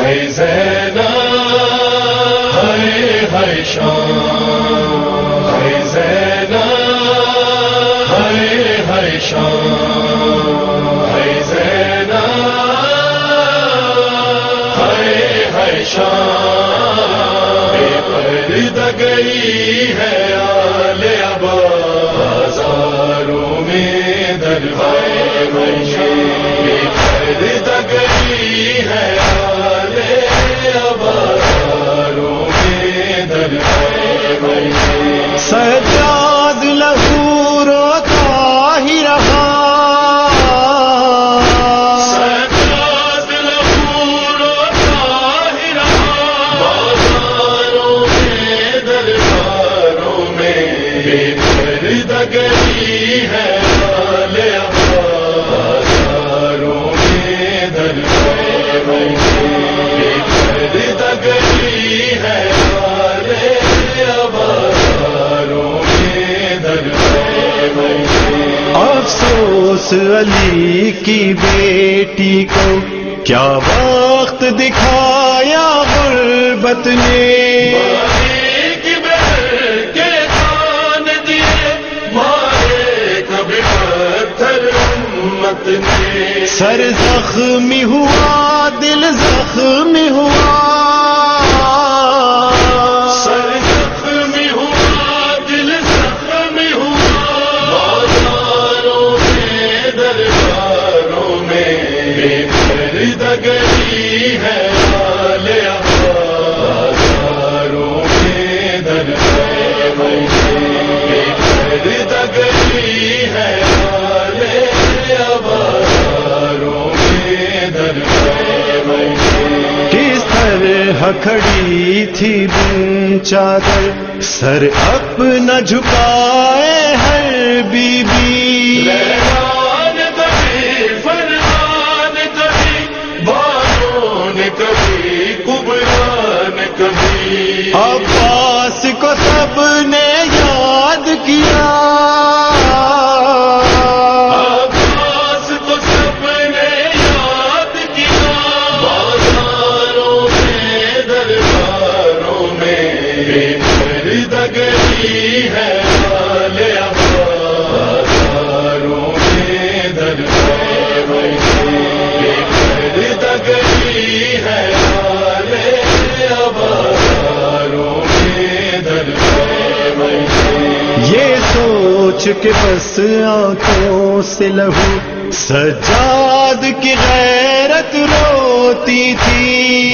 ہے زینب ہے شان ہے زینب ہے شان ہے زینب ہے شان بے پردہ گئی ہے آل عباس بازاروں میں دربار بے پردہ گئی ہے آل عباس بازاروں میں دربار سجاد لہو روتا ہی رہا سجاد لہو روتا ہی رہا بازاروں میں درباروں میں بے پردہ گئی ہے آل عباس بازاروں میں دربار بے پردہ گئی ہے آل عباس بازاروں میں دربار افسوس علی کی بیٹی کو کیا وقت دکھایا غربت نے سر زخمی ہوا دل زخمی ہوا سر زخمی ہوا دل زخمی ہوا بازاروں میں درباروں میں بے پردہ گئی ہے آل عباس بازاروں میں دربار بے پردہ گئی ہے آل عباس بازاروں میں دربار کس طرح کھڑی تھی بن چادر سر اپنا جھکائے ہر بی بی لیلان کبھی فرحان کبھی بانون کبھی کبران کبھی عباس کو سب نے یاد کیا عباس کو سب نے یاد کیا بازاروں میں درباروں میں بے پردہ گئی ہے آل عباس بازاروں میں دربار بے پردہ گئی ہے آل عباس بازاروں میں دربار یہ سوچ کے بس آنکھوں سے لہو سجاد کی غیرت روتی تھی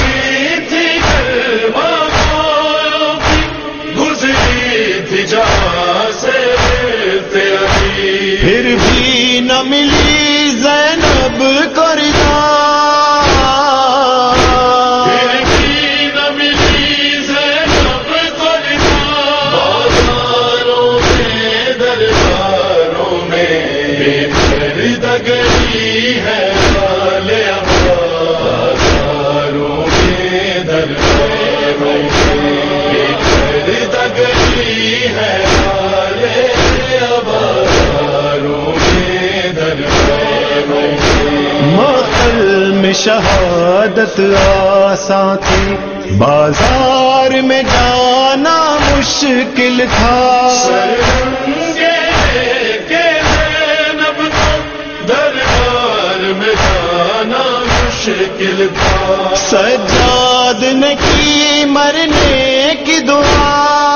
گزری تھی جہاں سے پھر بھی نہ ملی زینب کو رضا پھر بھی نہ ملی زینب کو رضا بازاروں میں درباروں میں بے پردہ گئی ہے آل عباس بازاروں میں دربار بے پردہ گئی ہے آل عباس بازاروں میں دربار مقتل میں شہادت آساں تھی بازار میں جانا مشکل تھا سرنگے کے زینب کو دربار میں جانا مشکل تھا سجاد نے کی مرنے کی دعا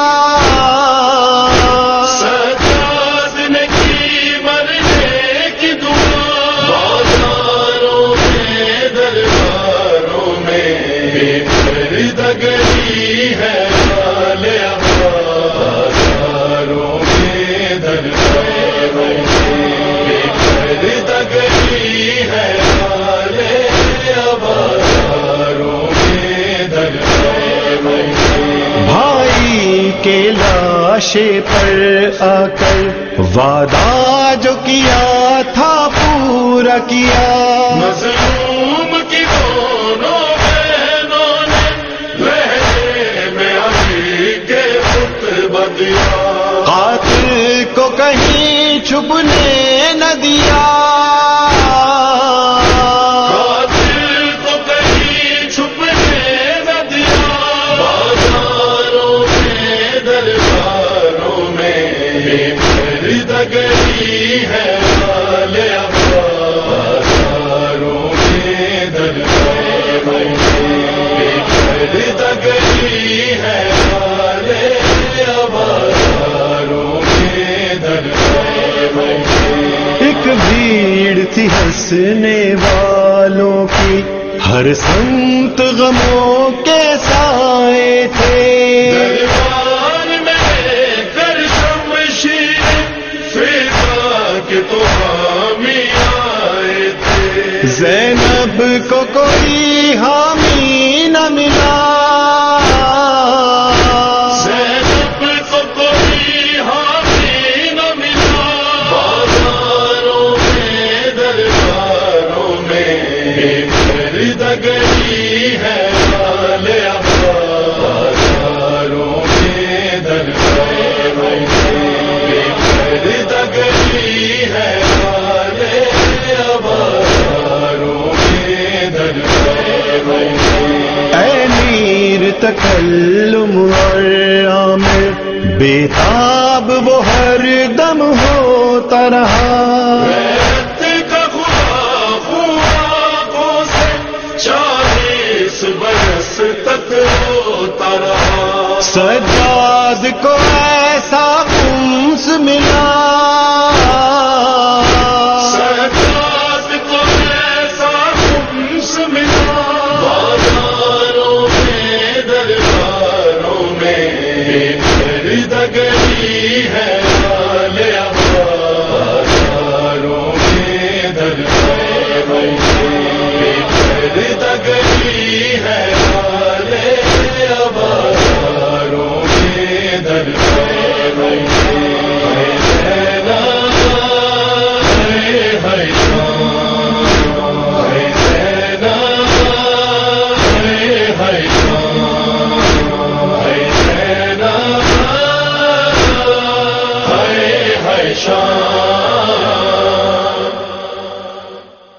سجاد نے کی مرنے کی دعا بازاروں میں درباروں میں بے پردہ گئی ہے آل عباس بازاروں میں دربار بے پردہ گئی ہے آل عباس بازاروں میں دربار بھائی کے لاشے پر آ کر وعدہ جو کیا تھا پورا کیا مظلوم کی دونوں بہنوں نے لہجے میں علی کے خطبہ دیا قاتل کو کہیں چھپنے نہ دیا قاتل کو کہیں چھپ تھی ہنسنے والوں کی، ہر سمت غموں کے سائے تھے، دربار میں کر شمشیر فدا کے تو حامی آئے تھے، زینب کو کوئی حامی نہ ملا، زینب کو کوئی حامی نہ ملا، بازاروں میں درباروں میں گئی ہے لال عباس، بازاروں میں درباروں میں گئی ہے لال عباس، بازاروں میں درباروں اے میر تکلم اور عامر، بےتاب وہ ہر دم ہوتا رہا، کا خدا خوابوں سے 40 برس تک ہوتا رہا، سجاد کو ایسا انس ملا، سجاد کو ایسا انس ملا، بازاروں میں درباروں میں خرید گئی ہے لال عباس، بازاروں میں درباروں میں خرید گئی ہے لال عباس، بازاروں میں درباروں شان